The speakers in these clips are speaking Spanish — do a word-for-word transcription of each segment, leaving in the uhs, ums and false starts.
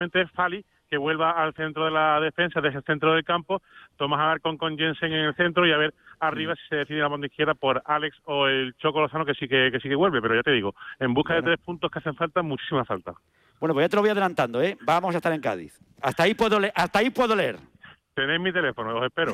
Fali, que vuelva al centro de la defensa, desde el centro del campo, Tomás Alarcón con Jensen en el centro y a ver arriba si se decide la banda izquierda por Alex o el Choco Lozano, que sí que, que sí que vuelve, pero ya te digo, en busca bueno. de tres puntos que hacen falta, muchísima falta. Bueno, pues ya te lo voy adelantando, ¿eh? Vamos a estar en Cádiz. Hasta ahí puedo leer. Hasta ahí puedo leer. Tenéis mi teléfono, os espero.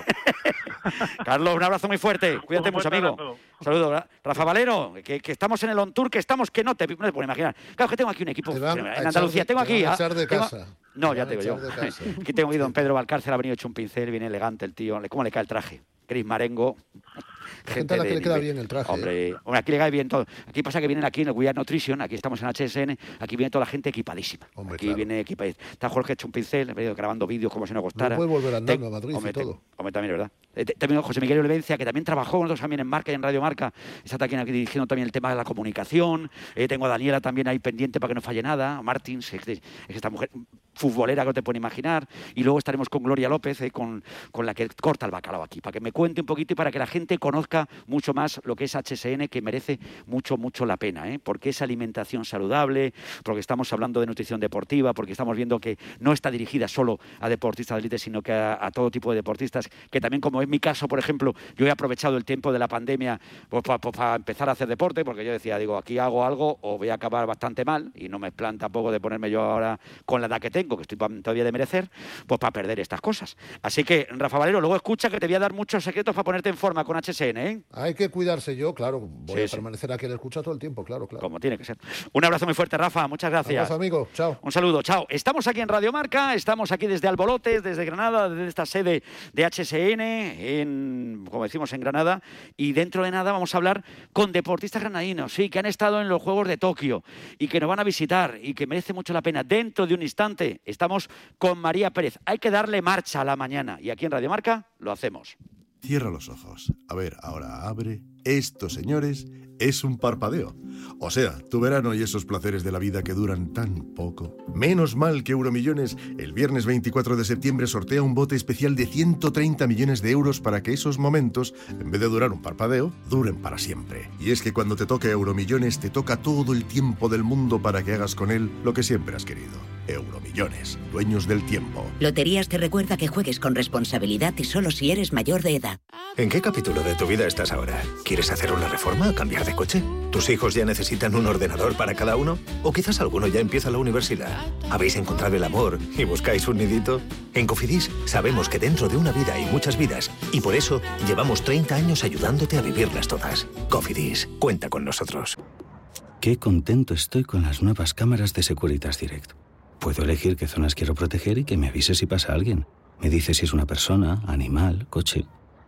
Carlos, un abrazo muy fuerte. Cuídate mucho, amigo. Saludos. Rafa Valero, que, que estamos en el On Tour, que estamos, que no te, no te puedo imaginar. Claro que tengo aquí un equipo en Andalucía. De, tengo aquí... a echar de tengo, casa. No, ya te digo yo. Aquí tengo aquí don Pedro Valcárcel, ha venido hecho un pincel, viene elegante el tío. ¿Cómo le cae el traje? Cris Marengo. Gente a la que le queda bien el traje. Hombre, ¿eh? hombre, aquí le cae bien todo. Aquí pasa que vienen aquí en el We Are Nutrition, aquí estamos en H S N, aquí viene toda la gente equipadísima. Hombre, aquí claro. viene equipadísima. Está Jorge hecho un pincel, ha venido grabando vídeos como si no costara. No puede volver andando Te... a Madrid hombre, y todo. Te... Hombre, también es verdad. Eh, también José Miguel Olivencia, que también trabajó nosotros también en Marca y en Radio Marca. Está aquí, aquí dirigiendo también el tema de la comunicación. Eh, tengo a Daniela también ahí pendiente para que no falle nada. Martins, es, es esta mujer futbolera que no te pueden imaginar. Y luego estaremos con Gloria López, eh, con, con la que corta el bacalao aquí, para que me cuente un poquito y para que la gente conozca mucho más lo que es H S N, que merece mucho, mucho la pena, ¿eh? Porque es alimentación saludable, porque estamos hablando de nutrición deportiva, porque estamos viendo que no está dirigida solo a deportistas de élite, sino que a, a todo tipo de deportistas, que también, como es mi caso, por ejemplo, yo he aprovechado el tiempo de la pandemia pues, para pues, pa empezar a hacer deporte, porque yo decía, digo, aquí hago algo o voy a acabar bastante mal, y no me plan tampoco de ponerme yo ahora con la edad que tengo, que estoy todavía de merecer, pues para perder estas cosas. Así que, Rafa Valero, luego escucha que te voy a dar muchos secretos para ponerte en forma con H S N, ¿eh? Hay que cuidarse yo, claro, voy sí, a sí. permanecer aquí en el escucha todo el tiempo, claro, claro. Como tiene que ser. Un abrazo muy fuerte, Rafa, muchas gracias. Un abrazo, amigo, chao. Un saludo, chao. Estamos aquí en Radio Marca, estamos aquí desde Albolotes, desde Granada, desde esta sede de H S N, en, como decimos, en Granada, y dentro de nada vamos a hablar con deportistas granadinos, sí, que han estado en los Juegos de Tokio y que nos van a visitar y que merece mucho la pena. Dentro de un instante estamos con María Pérez. Hay que darle marcha a la mañana y aquí en Radio Marca lo hacemos. Cierra los ojos. A ver, ahora abre. Esto, señores, es un parpadeo. O sea, tu verano y esos placeres de la vida que duran tan poco. Menos mal que Euromillones el viernes veinticuatro de septiembre sortea un bote especial de ciento treinta millones de euros para que esos momentos, en vez de durar un parpadeo, duren para siempre. Y es que cuando te toca Euromillones, te toca todo el tiempo del mundo para que hagas con él lo que siempre has querido. Euromillones, dueños del tiempo. Loterías te recuerda que juegues con responsabilidad y solo si eres mayor de edad. ¿En qué capítulo de tu vida estás ahora? ¿Quieres hacer una reforma o cambiar de coche? ¿Tus hijos ya necesitan un ordenador para cada uno? ¿O quizás alguno ya empieza la universidad? ¿Habéis encontrado el amor y buscáis un nidito? En Cofidis sabemos que dentro de una vida hay muchas vidas y por eso llevamos treinta años ayudándote a vivirlas todas. Cofidis, cuenta con nosotros. Qué contento estoy con las nuevas cámaras de Securitas Direct. Puedo elegir qué zonas quiero proteger y que me avise si pasa alguien. Me dice si es una persona, animal, coche.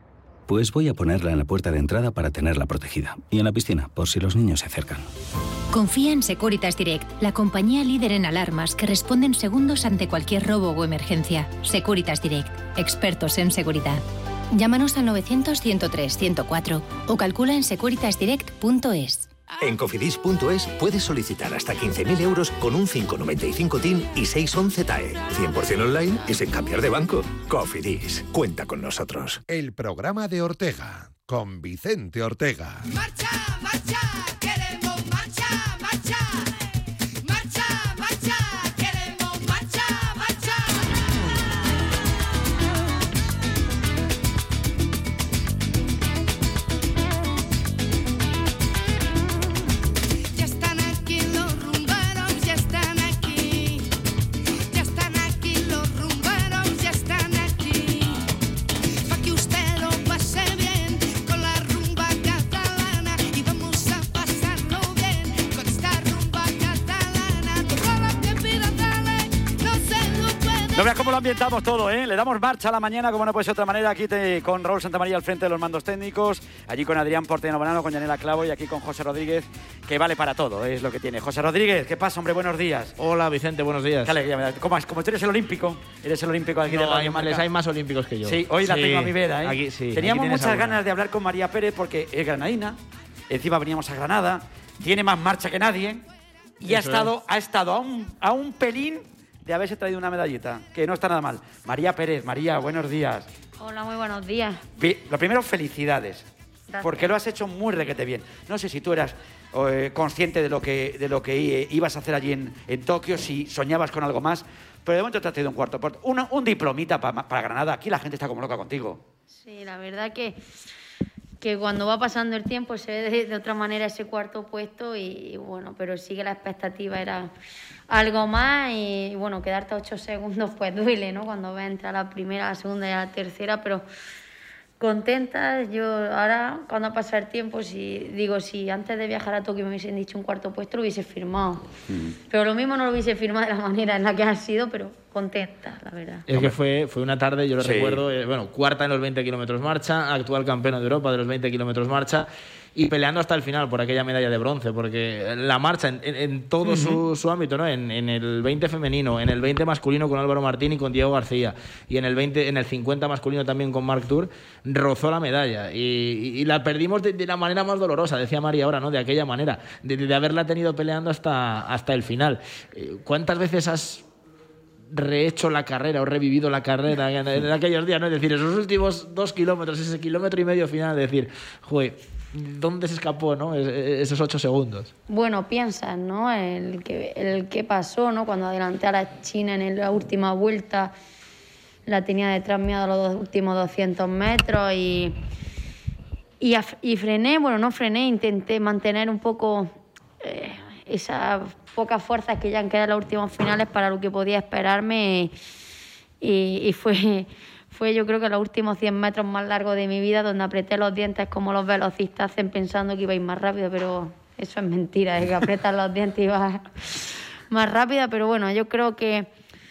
Pues voy a ponerla en la puerta de entrada para tenerla protegida. Y en la piscina, por si los niños se acercan. Confía en Securitas Direct, la compañía líder en alarmas que responde en segundos ante cualquier robo o emergencia. Securitas Direct, expertos en seguridad. Llámanos al novecientos, ciento tres, ciento cuatro o calcula en securitas direct punto es. En cofidis punto es puedes solicitar hasta quince mil euros con un cinco noventa y cinco T I N y seiscientos once T A E. cien por ciento online y sin cambiar de banco. Cofidis, cuenta con nosotros. El programa de Ortega, con Vicente Ortega. ¡Marcha, marcha! ¡Queremos marcha, marcha! ¡Marcha, marcha! ¡Queremos marcha, marcha! Ya están aquí los rumberos, ya están aquí. Ya están aquí los rumberos, ya están aquí. Pa' que usted lo pase bien con la rumba catalana y vamos a pasarlo bien con esta rumba catalana. Todo lo que pida dale, no se lo puede. No veas cómo lo ambientamos todo, ¿eh? Le damos marcha a la mañana, como no puede ser de otra manera, aquí te, con Raúl Santamaría al frente de los mandos técnicos, allí con Adrián Porteno Banano, con Yanela Clavo y aquí con José Rodríguez, que vale para todo, ¿eh? Es lo que tiene. José Rodríguez, ¿qué pasa, hombre? Buenos días. Hola, Vicente, buenos días. Qué alegría me da. ¿Cómo es? Como tú eres el olímpico, eres el olímpico aquí No, de Radio hay, Marca. les hay más olímpicos que yo. Sí, hoy la Sí, tengo a mi vera, ¿eh? aquí, sí, Teníamos aquí tienes muchas alguna. ganas de hablar con María Pérez porque es granadina, encima veníamos a Granada, tiene más marcha que nadie y ha Eso estado, es. ha estado a un, a un pelín de haberse traído una medallita, que no está nada mal. María Pérez, María, buenos días. Hola, muy buenos días. Bien, lo primero, felicidades. Gracias. Porque lo has hecho muy requete bien. No sé si tú eras eh, consciente de lo que, de lo que eh, ibas a hacer allí en, en Tokio, si soñabas con algo más, pero de momento te has tenido un cuarto puesto. Un, un diplomita para, para Granada. Aquí la gente está como loca contigo. Sí, la verdad que, que cuando va pasando el tiempo se ve de, de otra manera ese cuarto puesto y, y bueno, pero sí que la expectativa era algo más y, y bueno, quedarte a ocho segundos pues duele, ¿no? Cuando ves entre la primera, la segunda y la tercera, pero contenta. Yo ahora, cuando pasa el tiempo, si digo, si antes de viajar a Tokio me hubiesen dicho un cuarto puesto, lo hubiese firmado. Mm. Pero lo mismo no lo hubiese firmado de la manera en la que ha sido, pero contenta, la verdad. Es que fue, fue una tarde, yo lo Sí. recuerdo, eh, bueno, cuarta en los veinte kilómetros marcha, actual campeona de Europa de los veinte kilómetros marcha, y peleando hasta el final por aquella medalla de bronce, porque la marcha en, en, en todo uh-huh. su, su ámbito, ¿no? En, en el veinte femenino, en el veinte masculino con Álvaro Martín y con Diego García, y en el veinte, en el cincuenta masculino también con Marc Tour, rozó la medalla y, y, y la perdimos de, de la manera más dolorosa, decía María ahora, ¿no? De aquella manera, de, de haberla tenido peleando hasta, hasta el final. ¿Cuántas veces has rehecho la carrera o revivido la carrera en, en aquellos días, ¿no? Es decir, esos últimos dos kilómetros, ese kilómetro y medio final, es decir, joder, ¿dónde se escapó, no? Es, esos ocho segundos. Bueno, piensas, ¿no? El que, el que pasó, ¿no? Cuando adelanté a la China en la última vuelta, la tenía detrás mío a los dos, últimos doscientos metros y, y, y frené, bueno, no frené, intenté mantener un poco eh, esas pocas fuerzas que ya han quedado en los últimos finales para lo que podía esperarme y, y fue... Fue yo creo que los últimos cien metros más largos de mi vida donde apreté los dientes como los velocistas hacen pensando que iba a ir más rápido, pero eso es mentira, es que apretas los dientes y vas más rápida, pero bueno, yo creo que,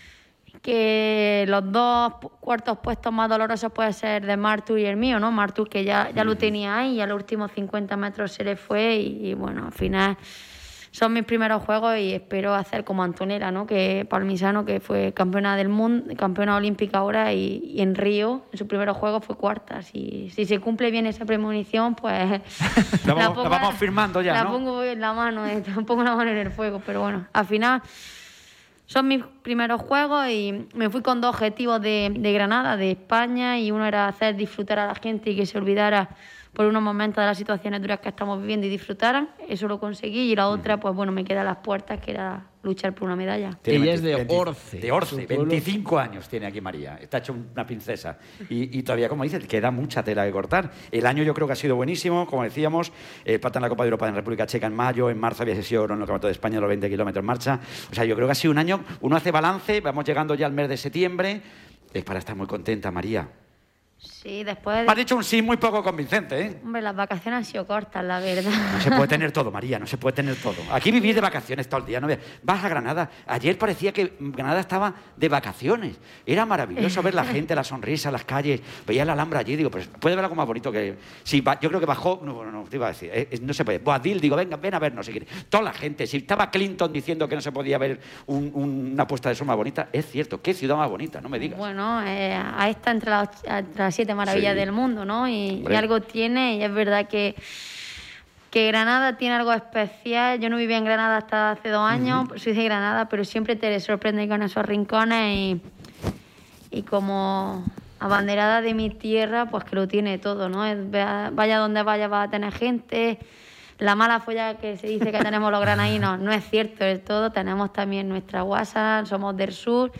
que los dos cuartos puestos más dolorosos puede ser de Marc Tour y el mío, ¿no? Marc Tour que ya, ya lo tenía ahí y a los últimos cincuenta metros se le fue y, y bueno, al final... Son mis primeros juegos y espero hacer como Antonella, ¿no? Que palmisano, que fue campeona del mundo, campeona olímpica ahora y, y en Río, en sus primeros juegos fue cuarta. Si, si se cumple bien esa premonición, pues... la, vamos, la, pongo, la vamos firmando ya, la ¿no? La pongo en la mano, eh, pongo la mano en el fuego, pero bueno, al final son mis primeros juegos y me fui con dos objetivos de, de Granada, de España, y uno era hacer disfrutar a la gente y que se olvidara por unos momentos de las situaciones duras que estamos viviendo y disfrutaran. Eso lo conseguí. Y la otra, pues bueno, me queda a las puertas, que era luchar por una medalla. Ella es de Orce. De Orce, veinticinco años tiene aquí María. Está hecha una princesa. Y, y todavía, como dices, queda mucha tela que cortar. El año yo creo que ha sido buenísimo. Como decíamos, eh, plata en la Copa de Europa en República Checa en mayo. En marzo había sido oro en el Campeonato de España, los veinte kilómetros en marcha. O sea, yo creo que ha sido un año... Uno hace balance, vamos llegando ya al mes de septiembre. Es para estar muy contenta, María. Sí, después... De... Me has dicho un sí muy poco convincente, ¿eh? Hombre, las vacaciones han sido cortas, la verdad. No se puede tener todo, María, no se puede tener todo. Aquí vivir de vacaciones todo el día, ¿no? Vas a Granada. Ayer parecía que Granada estaba de vacaciones. Era maravilloso ver la gente, la sonrisa, las calles. Veía la Alhambra allí, digo, pero puede ver algo más bonito que... Sí, yo creo que bajó... No, no, no te iba a decir, eh, no se puede. Boadil, digo, venga, ven a vernos si quieres. Toda la gente. Si estaba Clinton diciendo que no se podía ver un, un, una puesta de sol más bonita, es cierto. ¿Qué ciudad más bonita? No me digas. Bueno, eh, a esta entre las, entre las siete maravillas sí. del mundo, ¿no? Y, y algo tiene, y es verdad que, que Granada tiene algo especial. Yo no vivía en Granada hasta hace dos años, uh-huh. soy de Granada, pero siempre te sorprende con esos rincones y, y como abanderada de mi tierra, pues que lo tiene todo, ¿no? Es, vaya donde vaya va a tener gente. La mala folla que se dice que tenemos los granadinos no es cierto del todo, tenemos también nuestra guasa, somos del sur.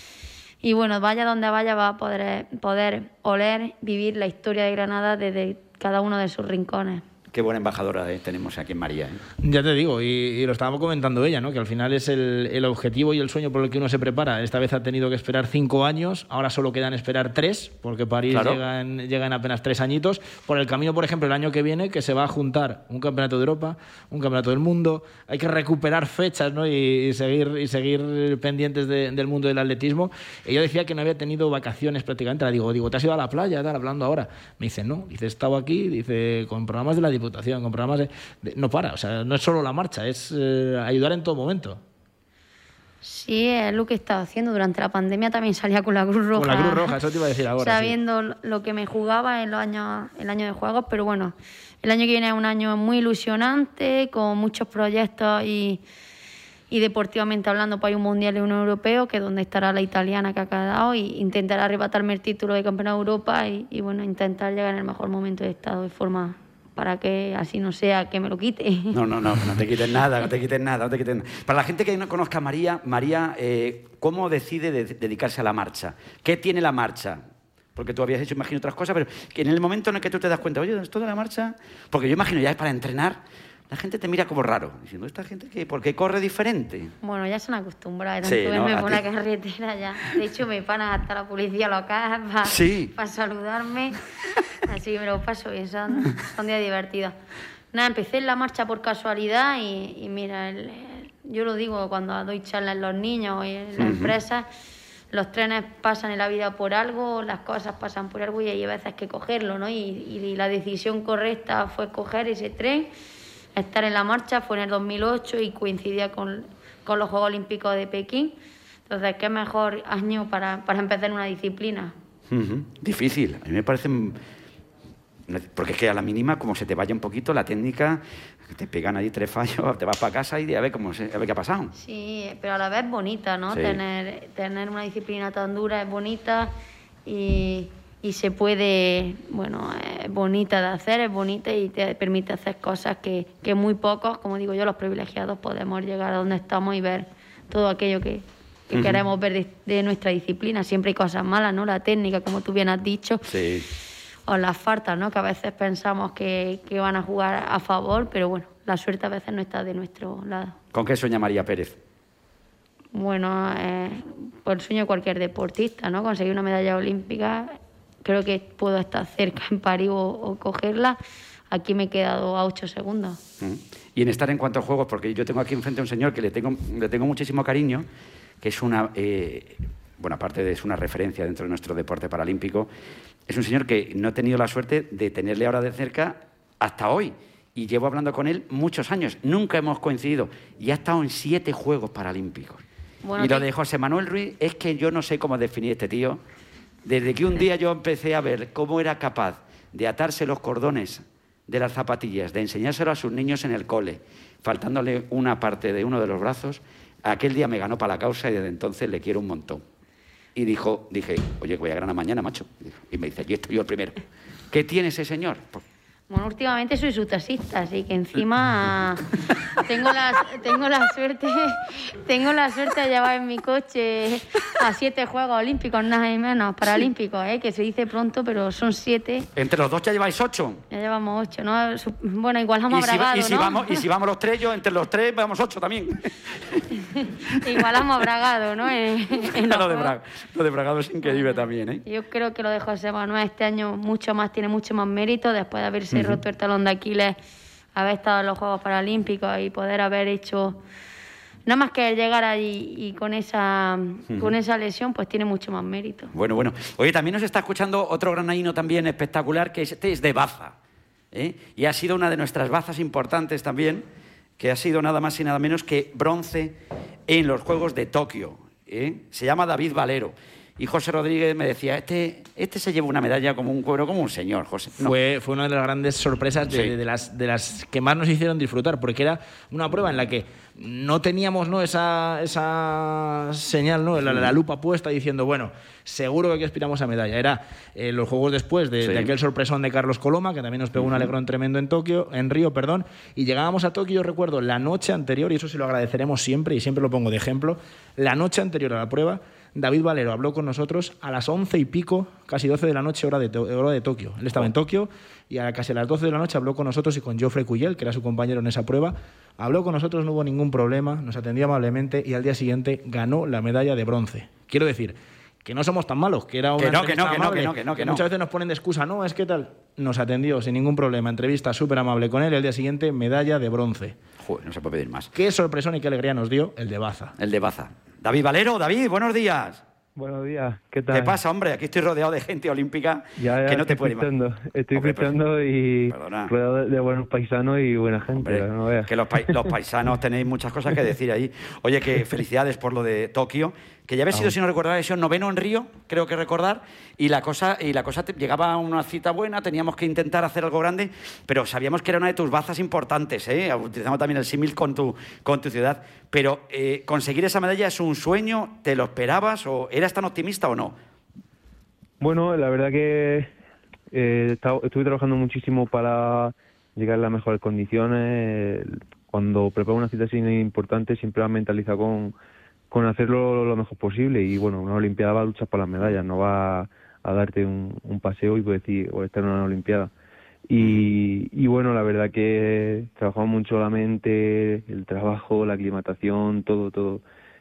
Y bueno, vaya donde vaya va a poder, poder oler, vivir la historia de Granada desde cada uno de sus rincones. Qué buena embajadora eh, tenemos aquí en María. ¿eh? Ya te digo, y, y lo estábamos comentando ella, ¿no? Que al final es el, el objetivo y el sueño por el que uno se prepara. Esta vez ha tenido que esperar cinco años, ahora solo quedan esperar tres, porque París claro. llega, en, llega en apenas tres añitos. Por el camino, por ejemplo, el año que viene, que se va a juntar un campeonato de Europa, un campeonato del mundo. Hay que recuperar fechas, ¿no? Y, y, seguir, y seguir pendientes de, del mundo del atletismo. Ella decía que no había tenido vacaciones prácticamente. La digo, digo, ¿te has ido a la playa? Tal, hablando ahora. Me dice, no. Dice, he estado aquí, dice, con programas de la Diputación. Con programas de, de, no para, o sea, no es solo la marcha, es eh, ayudar en todo momento. Sí, es lo que he estado haciendo. Durante la pandemia también salía con la Cruz Roja. Con la Cruz Roja, eso te iba a decir ahora. Sabiendo sí. lo que me jugaba en los años, el año de juegos, pero bueno, el año que viene es un año muy ilusionante, con muchos proyectos y, y deportivamente hablando, pues hay un mundial y un europeo, que es donde estará la italiana que ha quedado, y intentará arrebatarme el título de campeona de Europa y, y bueno, intentar llegar en el mejor momento de estado de forma para que así no sea que me lo quite. No, no, no, no te quites nada, no te quites nada, no te quites nada. Para la gente que no conozca a María, María, eh, ¿cómo decide de, dedicarse a la marcha? ¿Qué tiene la marcha? Porque tú habías hecho, imagino, otras cosas, pero que en el momento en el que tú te das cuenta, oye, esto de la marcha... Porque yo imagino, ya es para entrenar, la gente te mira como raro, diciendo, ¿esta gente qué? ¿Por qué corre diferente? Bueno, ya se han acostumbrado, tanto Sí, ¿no? verme A por ti. la carretera ya. De hecho, me paran hasta la policía local para Sí. saludarme. Así que me lo paso bien, son, son días divertidos. Nada, empecé en la marcha por casualidad y, y mira, el- el- yo lo digo cuando doy charlas en los niños y en las Ujú. empresas, los trenes pasan en la vida por algo, las cosas pasan por algo y hay veces que cogerlo, ¿no? Y, y la decisión correcta fue coger ese tren, estar en la marcha, fue en el dos mil ocho y coincidía con, con los Juegos Olímpicos de Pekín. Entonces, ¿qué mejor año para, para empezar una disciplina? Ujú. Difícil, a mí me parece... Porque es que a la mínima, como se te vaya un poquito la técnica, te pegan ahí tres fallos, te vas para casa y a ver, cómo se, a ver qué ha pasado. Sí, pero a la vez bonita, ¿no? Sí. Tener, tener una disciplina tan dura es bonita y, y se puede, bueno, es bonita de hacer, es bonita y te permite hacer cosas que, que muy pocos, como digo yo, los privilegiados, podemos llegar a donde estamos y ver todo aquello que, que Ujú. queremos ver de, de nuestra disciplina. Siempre hay cosas malas, ¿no? La técnica, como tú bien has dicho. Sí. O las faltas, ¿no? Que a veces pensamos que, que van a jugar a favor, pero bueno, la suerte a veces no está de nuestro lado. ¿Con qué sueña María Pérez? Bueno, eh, por el sueño de cualquier deportista, ¿no? Conseguir una medalla olímpica, creo que puedo estar cerca en París o, o cogerla. Aquí me he quedado a ocho segundos. ¿Mm? Y en estar en cuantos juegos, porque yo tengo aquí enfrente a un señor que le tengo, le tengo muchísimo cariño, que es una, eh, bueno, aparte de es una referencia dentro de nuestro deporte paralímpico, es un señor que no he tenido la suerte de tenerle ahora de cerca hasta hoy. Y llevo hablando con él muchos años. Nunca hemos coincidido. Y ha estado en siete Juegos Paralímpicos. Bueno, y lo te- de José Manuel Ruiz es que yo no sé cómo definir este tío. Desde que un día yo empecé a ver cómo era capaz de atarse los cordones de las zapatillas, de enseñárselo a sus niños en el cole, faltándole una parte de uno de los brazos, aquel día me ganó para la causa y desde entonces le quiero un montón. Y dijo, dije, oye, voy a ganar mañana, macho. Y me dice, yo estoy yo el primero. ¿Qué tiene ese señor? Pues, Bueno, últimamente soy su taxista, así que encima tengo la, tengo la suerte tengo la suerte de llevar en mi coche a siete Juegos Olímpicos, nada y menos, paralímpicos, ¿eh? Que se dice pronto, pero son siete. entre los dos ya lleváis ocho. Ya llevamos ocho, ¿no? Su- Bueno, igualamos Y a si, Bragado, y, si ¿no? vamos, y si vamos los tres, yo entre los tres vamos ocho también. Igualamos a Bragado, ¿no? En- en los lo, de Juegos. Bra- lo de Bragado es increíble también, ¿eh? Yo creo que lo de José Manuel este año mucho más tiene mucho más mérito después de haberse Ujú. roto el talón de Aquiles, haber estado en los Juegos Paralímpicos y poder haber hecho nada más que llegar allí y con esa Ujú. con esa lesión pues tiene mucho más mérito. Bueno, bueno. Oye, también nos está escuchando otro granaíno también espectacular, que este es de Baza, ¿eh? Y ha sido una de nuestras bazas importantes también, que ha sido nada más y nada menos que bronce en los Juegos de Tokio, ¿eh? Se llama David Valero. Y José Rodríguez me decía, este, este se lleva una medalla como un cuero, como un señor, José. No. Fue, fue una de las grandes sorpresas de, Sí. de las, de las que más nos hicieron disfrutar, porque era una prueba en la que no teníamos, ¿no?, esa, esa señal, ¿no?, la, la lupa puesta diciendo, bueno, seguro que aquí aspiramos a medalla. Era eh, los juegos después de, Sí. de aquel sorpresón de Carlos Coloma, que también nos pegó un Ujú. alegrón tremendo en Tokio, en Río, perdón, y llegábamos a Tokio, yo recuerdo, la noche anterior, y eso se lo agradeceremos siempre, y siempre lo pongo de ejemplo, la noche anterior a la prueba, David Valero habló con nosotros a las once y pico, casi doce de la noche, hora de, To- hora de Tokio. Él estaba en Tokio y a casi a las doce de la noche habló con nosotros y con Geoffrey Cuyel, que era su compañero en esa prueba. Habló con nosotros, no hubo ningún problema, nos atendió amablemente y al día siguiente ganó la medalla de bronce. Quiero decir, que no somos tan malos, que era una Que no, que entrevista no, que no, amable, que no, que no, que no. muchas veces nos ponen de excusa, no, es que tal. Nos atendió sin ningún problema, entrevista súper amable con él y al día siguiente medalla de bronce. Joder, no se puede pedir más. Qué sorpresón y qué alegría nos dio el de Baza. El de Baza. David Valero, David, buenos días. Buenos días, ¿qué tal? ¿Qué pasa, hombre? Aquí estoy rodeado de gente olímpica Ya, ya que no te estoy puede escuchando, estoy Hombre, pues, escuchando y perdona. rodeado de, de buenos paisanos y buena gente. Hombre, no veas. que los, pai- los paisanos tenéis muchas cosas que decir ahí. Oye, que felicidades por lo de Tokio, que ya había sido, Ah. si no recuerdo, eso noveno en Río, creo que recordar, y la cosa, y la cosa te- llegaba a una cita buena, teníamos que intentar hacer algo grande, pero sabíamos que era una de tus bazas importantes, ¿eh? Utilizamos también el símil con tu, con tu ciudad. Pero eh, conseguir esa medalla es un sueño, ¿te lo esperabas o eras tan optimista o no? Bueno, la verdad que eh, he estado- estuve trabajando muchísimo para, llegar en las mejores condiciones. Cuando preparo una cita así importante siempre vas mentalizado con, con hacerlo lo mejor posible y bueno, una Olimpiada va a luchar por las medallas, no va a, a darte un, un paseo y pues decir, o estar en una Olimpiada. Y, y bueno, la verdad que trabajamos mucho la mente, el trabajo, la aclimatación, todo, todo.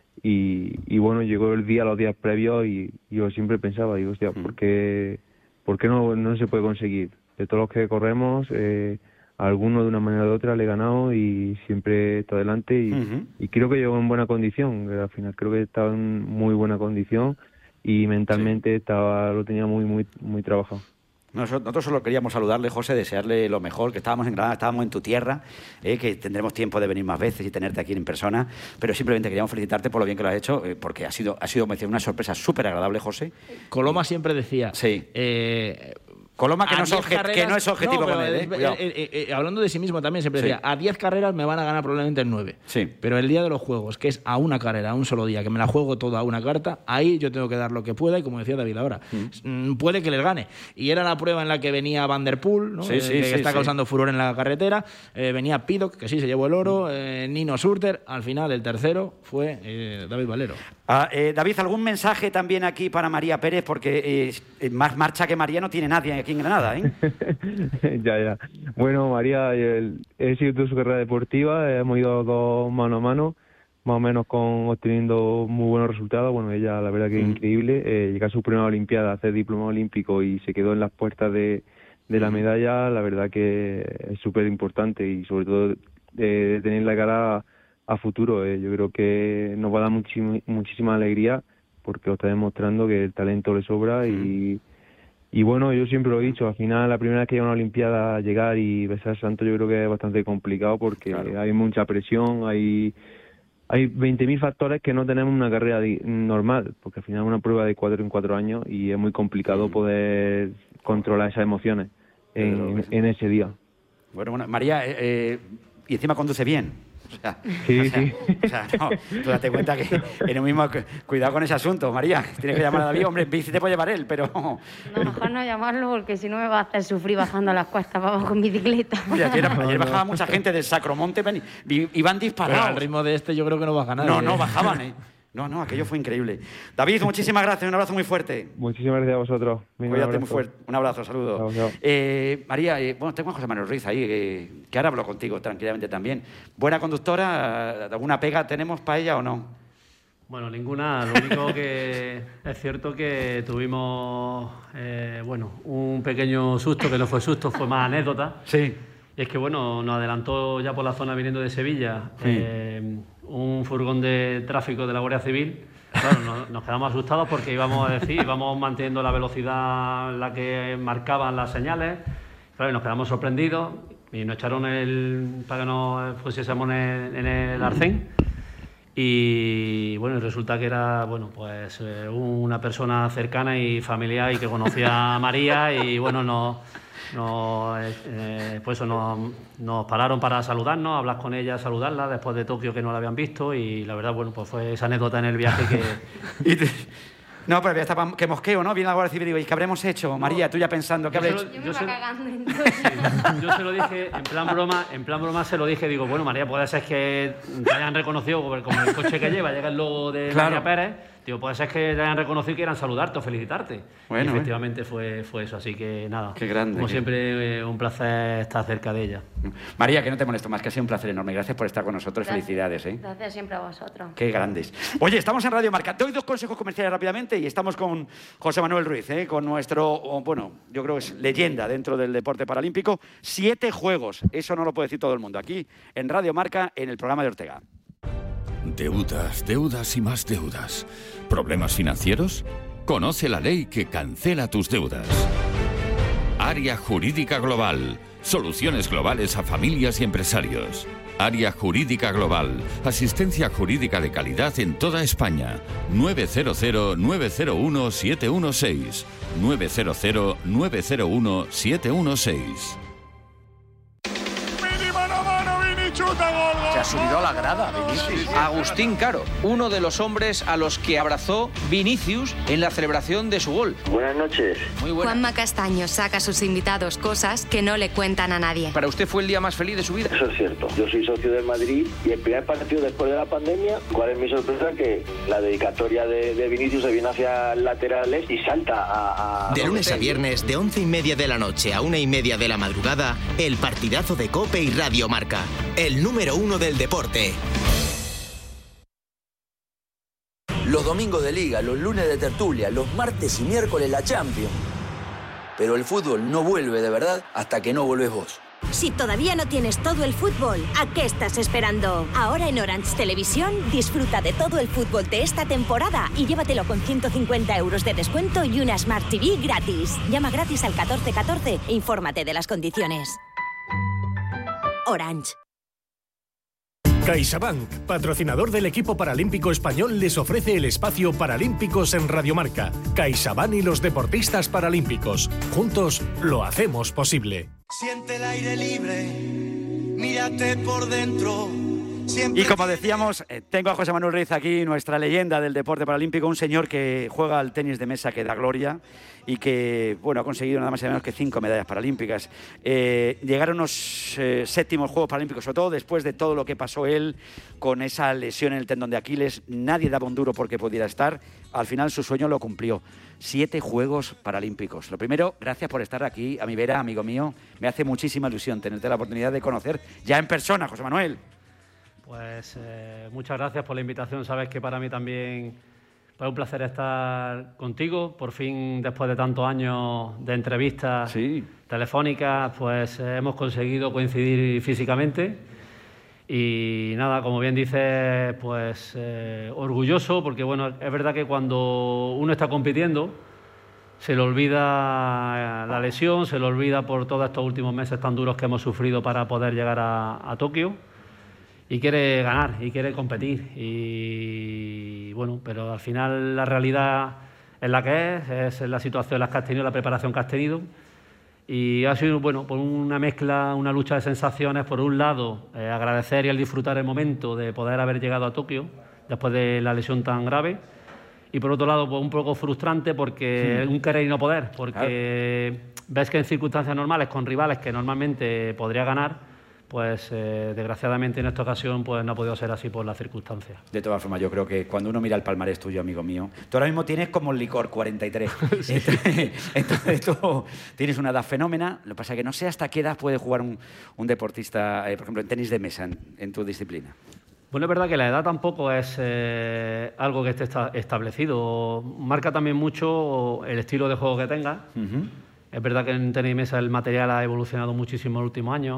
Y, y bueno, llegó el día, los días previos y, y yo siempre pensaba, digo, hostia, ¿por qué, ¿por qué no, no se puede conseguir? De todos los que corremos, eh, a alguno de una manera u otra le he ganado y siempre está adelante y, uh-huh. y creo que llegó en buena condición, al final creo que estaba en muy buena condición y mentalmente sí. estaba lo tenía muy, muy, muy trabajado. Nosotros solo queríamos saludarle, José, desearle lo mejor, que estábamos en Granada, estábamos en tu tierra, eh, que tendremos tiempo de venir más veces y tenerte aquí en persona, pero simplemente queríamos felicitarte por lo bien que lo has hecho, eh, porque ha sido, ha sido me decía, una sorpresa súper agradable, José. Coloma siempre decía... Sí. Eh, Coloma, que no, es carreras, que no es objetivo no, con él, ¿eh? Eh, eh, eh, hablando de sí mismo también, siempre sí. decía, a diez carreras me van a ganar probablemente en nueve. Sí. Pero el día de los juegos, que es a una carrera, a un solo día, que me la juego toda a una carta, ahí yo tengo que dar lo que pueda y como decía David ahora, mm. puede que les gane. Y era la prueba en la que venía Van der Poel, ¿no? sí, eh, sí, que sí, está sí. causando furor en la carretera, eh, venía Pidcock, que sí se llevó el oro, eh, Nino Surter, al final el tercero fue eh, David Valero. Ah, eh, David, ¿algún mensaje también aquí para María Pérez? Porque eh, más marcha que María no tiene nadie aquí en Granada, ¿eh? ya, ya. Bueno, María, el, he seguido su carrera deportiva, hemos ido dos mano a mano, más o menos con obteniendo muy buenos resultados. Bueno, ella la verdad que es mm. increíble. Eh, llegar a su primera Olimpiada, hacer diploma olímpico y se quedó en las puertas de, de la medalla, la verdad que es súper importante y sobre todo eh, tener la cara a, a futuro. Eh. Yo creo que nos va a dar muchísima, muchísima alegría porque lo está demostrando que el talento le sobra mm. y... Y bueno, yo siempre lo he dicho, al final la primera vez que llega a una Olimpiada, llegar y besar santo yo creo que es bastante complicado porque claro. hay mucha presión, hay hay veinte mil factores que no tenemos una carrera di- normal, porque al final es una prueba de cuatro en cuatro años y es muy complicado mm. poder controlar esas emociones en, sí. en ese día. Bueno, bueno María, eh, eh, y encima conduce bien. O sea, sí, o sea, sí. O sea, no, tú date cuenta que en el mismo... Cuidado con ese asunto, María. Tienes que llamar a David. Hombre, en bici te puede llevar él, pero... No, mejor no llamarlo porque si no me va a hacer sufrir bajando las cuestas para abajo con bicicleta. Oye, ayer, ayer bajaba mucha gente del Sacromonte y iban disparados. Pero al ritmo de este yo creo que no vas a ganar. No, ¿eh? no, bajaban, ¿eh? No, no, aquello fue increíble. David, muchísimas gracias. Un abrazo muy fuerte. Muchísimas gracias a vosotros. Venga, cuídate muy fuerte. Un abrazo, saludos. Chao, chao. Eh, María, eh, bueno, tengo a José Manuel Ruiz ahí, eh, que ahora hablo contigo tranquilamente también. ¿Buena conductora? ¿Alguna pega tenemos para ella o no? Bueno, ninguna. Lo único que es cierto que tuvimos, eh, bueno, un pequeño susto, que no fue susto, fue más anécdota. Sí. Y es que, bueno, nos adelantó ya por la zona viniendo de Sevilla sí. eh, un furgón de tráfico de la Guardia Civil. Claro, nos, nos quedamos asustados porque íbamos a decir, íbamos manteniendo la velocidad en la que marcaban las señales. Claro, y nos quedamos sorprendidos y nos echaron el, para que nos pusiésemos en el, en el arcén. Y bueno, resulta que era bueno pues eh, una persona cercana y familiar y que conocía a María y bueno, nos... Nos, eh, pues eso, nos, nos pararon para saludarnos, hablar con ella, saludarla después de Tokio que no la habían visto y la verdad, bueno, pues fue esa anécdota en el viaje que... y te... No, pero ya estaba que mosqueo, ¿no? Viene la Guardia Civil y digo, ¿y qué habremos hecho? No, María, tú ya pensando, ¿qué habré hecho? Yo me iba cagando en todo. Sí, yo se lo dije, en plan broma, en plan broma se lo dije, digo, bueno, María, puede ser que te hayan reconocido como el coche que lleva, llega el logo de claro. María Pérez. Digo, puede ser que te hayan reconocido y quieran saludarte o felicitarte. Bueno, y efectivamente eh. fue, fue eso, así que nada. Qué grande. Como qué... siempre, eh, un placer estar cerca de ella. María, que no te molesto más, que ha sido un placer enorme. Gracias por estar con nosotros. Gracias. Felicidades, ¿eh? Gracias siempre a vosotros. Qué grandes. Oye, estamos en Radio Marca. Doy dos consejos comerciales rápidamente y estamos con José Manuel Ruiz, ¿eh? Con nuestro, bueno, yo creo que es leyenda dentro del deporte paralímpico. Siete juegos. Eso no lo puede decir todo el mundo. Aquí, en Radio Marca, en el programa de Ortega. Deudas, deudas y más deudas. ¿Problemas financieros? Conoce la ley que cancela tus deudas. Área Jurídica Global. Soluciones globales a familias y empresarios. Área Jurídica Global. Asistencia jurídica de calidad en toda España. nueve cero cero, nueve cero uno, siete uno seis. nueve cero cero, nueve cero uno, siete uno seis. Mini mano a mano, Vinicius gol, gol. Se ha subido a la grada, Vinicius. Agustín Caro, uno de los hombres a los que abrazó Vinicius en la celebración de su gol. Buenas noches. Muy buenas. Juanma Castaño saca a sus invitados cosas que no le cuentan a nadie. Para usted fue el día más feliz de su vida. Eso es cierto. Yo soy socio del Madrid y el primer partido después de la pandemia, ¿cuál es mi sorpresa? Que la dedicatoria de, de Vinicius se viene hacia laterales y salta a... a... De lunes a viernes, de once y media de la noche a una y media de la madrugada, el partidazo de COPE y Radio Marca. El número uno del deporte. Los domingos de liga, los lunes de tertulia, los martes y miércoles la Champions. Pero el fútbol no vuelve de verdad hasta que no vuelves vos. Si todavía no tienes todo el fútbol, ¿a qué estás esperando? Ahora en Orange Televisión disfruta de todo el fútbol de esta temporada y llévatelo con ciento cincuenta euros de descuento y una Smart T V gratis. Llama gratis al catorce catorce e infórmate de las condiciones. Orange. CaixaBank, patrocinador del equipo paralímpico español, les ofrece el espacio Paralímpicos en Radio Marca. CaixaBank y los deportistas paralímpicos. Juntos lo hacemos posible. Siente el aire libre, mírate por dentro. Siempre... Y como decíamos, eh, tengo a José Manuel Ruiz aquí, nuestra leyenda del deporte paralímpico, un señor que juega al tenis de mesa que da gloria y que, bueno, ha conseguido nada más y nada menos que cinco medallas paralímpicas. Eh, llegaron unos eh, séptimos Juegos Paralímpicos, sobre todo después de todo lo que pasó él con esa lesión en el tendón de Aquiles. Nadie daba un duro porque pudiera estar. Al final su sueño lo cumplió. Siete Juegos Paralímpicos. Lo primero, gracias por estar aquí a mi vera, amigo mío. Me hace muchísima ilusión tenerte la oportunidad de conocer ya en persona, José Manuel. Pues eh, muchas gracias por la invitación. Sabes que para mí también es un placer estar contigo. Por fin, después de tantos años de entrevistas sí. telefónicas, pues eh, hemos conseguido coincidir físicamente. Y nada, como bien dices, pues eh, orgulloso, porque bueno, es verdad que cuando uno está compitiendo se le olvida la lesión, se le olvida por todos estos últimos meses tan duros que hemos sufrido para poder llegar a, a Tokio. Y quiere ganar, y quiere competir. Y bueno, pero al final la realidad es la que es, es la situación en la que has tenido, la preparación que has tenido. Y ha sido, bueno, por una mezcla, una lucha de sensaciones. Por un lado, eh, agradecer y el disfrutar el momento de poder haber llegado a Tokio después de la lesión tan grave. Y por otro lado, pues un poco frustrante porque sí. un querer y no poder. Porque claro. ves que en circunstancias normales, con rivales que normalmente podría ganar, pues eh, desgraciadamente en esta ocasión pues no ha podido ser así por las circunstancias. De todas formas, yo creo que cuando uno mira el palmarés tuyo, amigo mío, tú ahora mismo tienes como el licor cuarenta y tres. Sí. Entonces, entonces tú tienes una edad fenómena. Lo que pasa es que no sé hasta qué edad puede jugar un, un deportista, eh, por ejemplo, en tenis de mesa, en, en tu disciplina. Bueno, es verdad que la edad tampoco es eh, algo que esté establecido. Marca también mucho el estilo de juego que tengas. Uh-huh. Es verdad que en tenis de mesa el material ha evolucionado muchísimo en los últimos años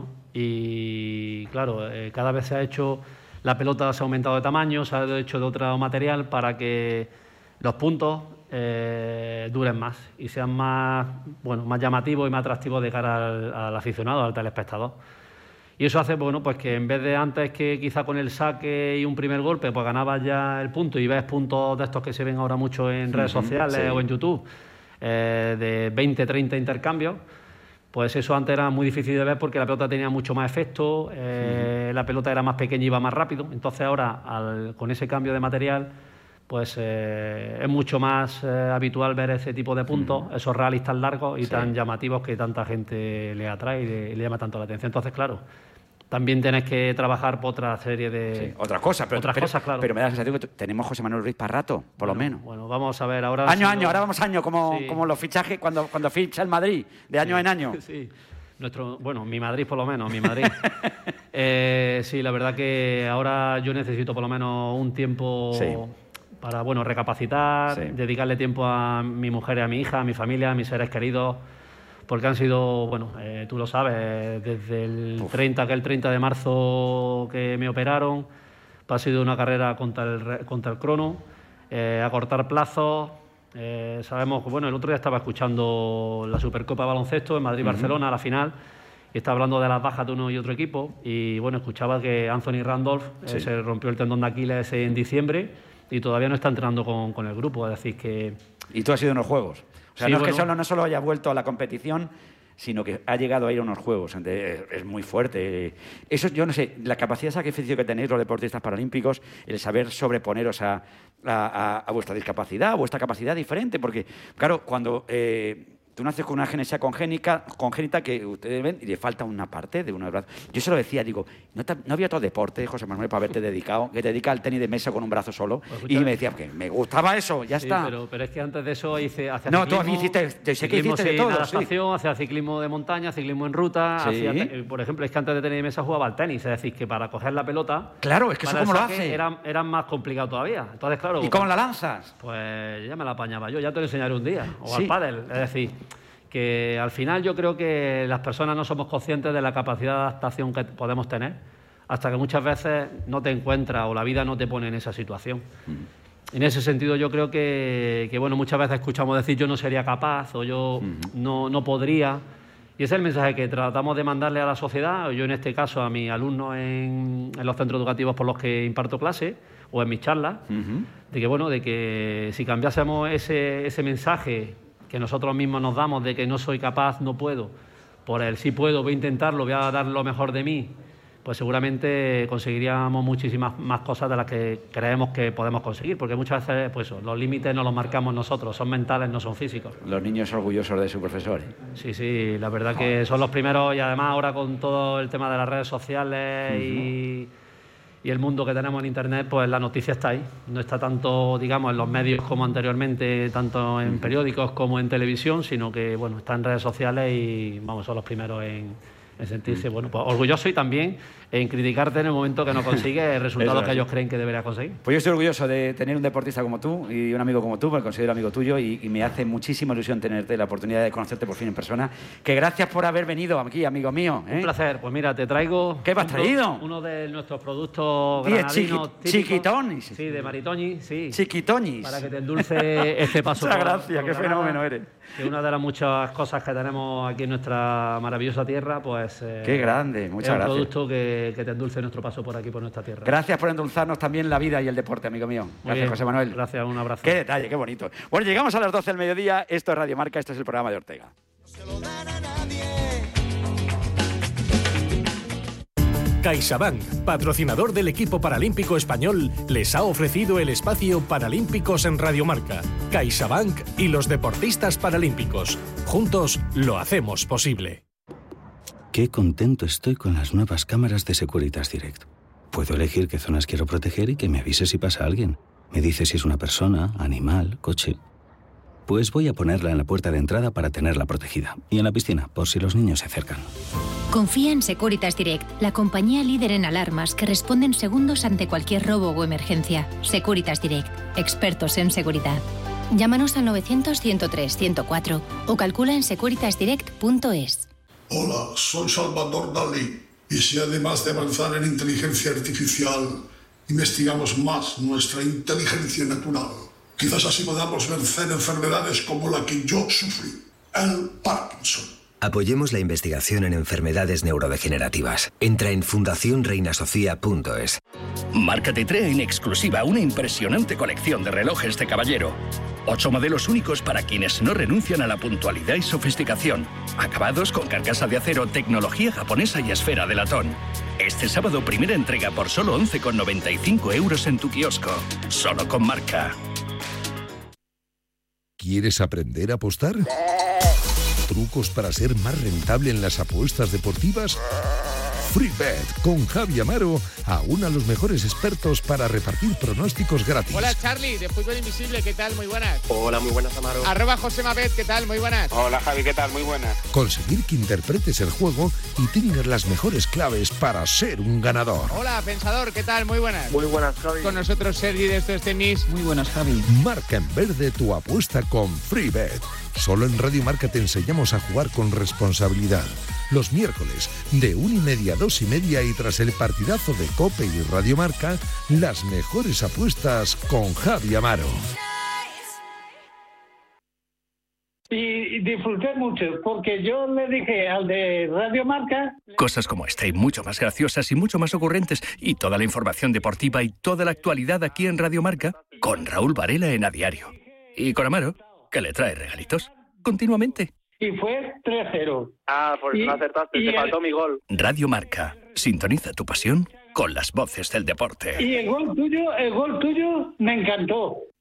y, claro, eh, cada vez se ha hecho, la pelota se ha aumentado de tamaño, se ha hecho de otro material para que los puntos eh, duren más y sean más, bueno, más llamativos y más atractivos de cara al, al aficionado, al telespectador. Y eso hace, bueno, pues que en vez de antes que quizá con el saque y un primer golpe pues ganabas ya el punto y ves puntos de estos que se ven ahora mucho en redes uh-huh, sociales sí. o en YouTube, Eh, de veinte, treinta intercambios, pues eso antes era muy difícil de ver porque la pelota tenía mucho más efecto, eh, sí. la pelota era más pequeña y iba más rápido. Entonces ahora, al, con ese cambio de material, pues eh, es mucho más eh, habitual ver ese tipo de puntos, mm. esos rallies tan largos y sí. tan llamativos que tanta gente le atrae y le, le llama tanto la atención. Entonces, claro, también tienes que trabajar por otra serie de... Sí, otra cosa, pero, otras pero, cosas, claro. pero me da la sensación que tenemos José Manuel Ruiz para rato, por bueno, lo menos. Bueno, vamos a ver ahora... Año a siendo... año, ahora vamos año, como, sí. como los fichajes, cuando, cuando ficha el Madrid, de año sí. en año. Sí, nuestro, bueno, mi Madrid por lo menos, mi Madrid. eh, sí, la verdad que ahora yo necesito por lo menos un tiempo... Sí. para, bueno, recapacitar, sí. dedicarle tiempo a mi mujer y a mi hija, a mi familia, a mis seres queridos, porque han sido, bueno, eh, tú lo sabes, desde el Uf. treinta, que el treinta de marzo que me operaron, pues ha sido una carrera contra el, contra el crono, eh, a cortar plazos. Eh, sabemos que, bueno, el otro día estaba escuchando la Supercopa de Baloncesto en Madrid-Barcelona, uh-huh. la final, y estaba hablando de las bajas de uno y otro equipo, y bueno, escuchaba que Anthony Randolph eh, sí. se rompió el tendón de Aquiles en diciembre y todavía no está entrenando con, con el grupo, es decir que... ¿Y tú has ido en los Juegos? O sea, sí, no bueno, es que solo, no solo haya vuelto a la competición, sino que ha llegado a ir a unos Juegos. Entonces, es muy fuerte. Eso, yo no sé, la capacidad de sacrificio que tenéis los deportistas paralímpicos, el saber sobreponeros a, a, a vuestra discapacidad, a vuestra capacidad diferente, porque, claro, cuando... Eh, tú naces con una genesia congénica, congénita que ustedes ven y le falta una parte de uno de brazo. Yo se lo decía, digo, ¿no, te, no había otro deporte, José Manuel, para haberte dedicado, que te dedica al tenis de mesa con un brazo solo? Pues y me decía, que me gustaba eso, ya sí, está. Pero, pero es que antes de eso hice hacia no, ciclismo... No, tú hiciste, te sé que hiciste de todo. Natación, hacia ciclismo de montaña, ciclismo en ruta... Sí. Hacia, por ejemplo, es que antes de tenis de mesa jugaba al tenis, es decir, que para coger la pelota... Claro, es que eso cómo lo hace. Era, era más complicado todavía. Entonces, claro... ¿Y cómo la lanzas? Pues ya me la apañaba yo, ya te lo enseñaré un día. O sí. al pádel, es decir... que al final yo creo que las personas no somos conscientes de la capacidad de adaptación que podemos tener hasta que muchas veces no te encuentras o la vida no te pone en esa situación. Mm. En ese sentido yo creo que, que bueno, muchas veces escuchamos decir yo no sería capaz o yo mm. no, no podría, y ese es el mensaje que tratamos de mandarle a la sociedad, yo en este caso a mis alumnos en, en los centros educativos por los que imparto clases o en mis charlas, mm-hmm. de que bueno, de que si cambiásemos ese, ese mensaje que nosotros mismos nos damos de que no soy capaz, no puedo, por el sí puedo, voy a intentarlo, voy a dar lo mejor de mí, pues seguramente conseguiríamos muchísimas más cosas de las que creemos que podemos conseguir, porque muchas veces pues, los límites no los marcamos nosotros, son mentales, no son físicos. Los niños orgullosos de su profesor. Sí, sí, la verdad que son los primeros, y además ahora con todo el tema de las redes sociales uh-huh. y... y el mundo que tenemos en Internet, pues la noticia está ahí. No está tanto, digamos, en los medios como anteriormente, tanto en periódicos como en televisión, sino que, bueno, está en redes sociales y, vamos, son los primeros en, en sentirse, bueno, pues orgulloso y también en criticarte en el momento que no consigues el resultado que ellos creen que debería conseguir. Pues yo estoy orgulloso de tener un deportista como tú y un amigo como tú, me considero amigo tuyo y, y me hace muchísima ilusión tenerte la oportunidad de conocerte por fin en persona. Que gracias por haber venido aquí, amigo mío. ¿eh? Un placer. Pues mira, te traigo... ¿Qué me has traído? Uno de nuestros productos granadinos típicos. Chiquitonis. Sí, de Maritoñi, sí. Chiquitonis. Para que te endulce este paso. Muchas gracias, qué fenómeno eres. Que una de las muchas cosas que tenemos aquí en nuestra maravillosa tierra, pues... Eh, qué grande, muchas gracias. Es un gracias. producto que, que te endulce nuestro paso por aquí, por nuestra tierra. Gracias por endulzarnos también la vida y el deporte, amigo mío. Gracias, bien, José Manuel. Gracias, un abrazo. Qué detalle, qué bonito. Bueno, llegamos a las doce del mediodía. Esto es Radio Marca, este es el programa de Ortega. CaixaBank, patrocinador del equipo paralímpico español, les ha ofrecido el espacio Paralímpicos en Radio Marca. CaixaBank y los deportistas paralímpicos. Juntos lo hacemos posible. Qué contento estoy con las nuevas cámaras de Securitas Direct. Puedo elegir qué zonas quiero proteger y que me avise si pasa alguien. Me dice si es una persona, animal, coche. Pues voy a ponerla en la puerta de entrada para tenerla protegida. Y en la piscina, por si los niños se acercan. Confía en Securitas Direct, la compañía líder en alarmas que responde en segundos ante cualquier robo o emergencia. Securitas Direct, expertos en seguridad. Llámanos al novecientos, ciento tres, ciento cuatro o calcula en securitas direct punto es. Hola, soy Salvador Dalí. Y si además de avanzar en inteligencia artificial, investigamos más nuestra inteligencia natural, quizás así podamos vencer enfermedades como la que yo sufrí, el Parkinson. Apoyemos la investigación en enfermedades neurodegenerativas. Entra en fundación reina sofía punto es. Marca te trae en exclusiva una impresionante colección de relojes de caballero. Ocho modelos únicos para quienes no renuncian a la puntualidad y sofisticación. Acabados con carcasa de acero, tecnología japonesa y esfera de latón. Este sábado primera entrega por solo once con noventa y cinco euros en tu kiosco. Solo con Marca. ¿Quieres aprender a apostar? ¿Trucos para ser más rentable en las apuestas deportivas? FreeBet con Javi Amaro aúna a los mejores expertos para repartir pronósticos gratis. Hola Charlie, de Fútbol Invisible, ¿qué tal? Muy buenas. Hola, muy buenas, Amaro. Arroba José Mabet, ¿qué tal? Muy buenas. Hola Javi, ¿qué tal? Muy buenas. Conseguir que interpretes el juego y tengas las mejores claves para ser un ganador. Hola Pensador, ¿qué tal? Muy buenas. Muy buenas, Javi. Con nosotros Sergi de Esto es Tenis. Muy buenas, Javi. Marca en verde tu apuesta con FreeBet. Solo en Radio Marca te enseñamos a jugar con responsabilidad. Los miércoles, de una y media a dos y media y tras el partidazo de COPE y Radio Marca, las mejores apuestas con Javi Amaro. Y disfruté mucho, porque yo le dije al de Radio Marca... Cosas como esta y mucho más graciosas y mucho más ocurrentes y toda la información deportiva y toda la actualidad aquí en Radio Marca con Raúl Varela en A Diario. Y con Amaro, que le trae regalitos continuamente. y fue tres cero. Ah, pues Y- no acertaste, y te el- faltó mi gol. Radio Marca. Sintoniza tu pasión con las voces del deporte. Y el gol tuyo, el gol tuyo me encantó.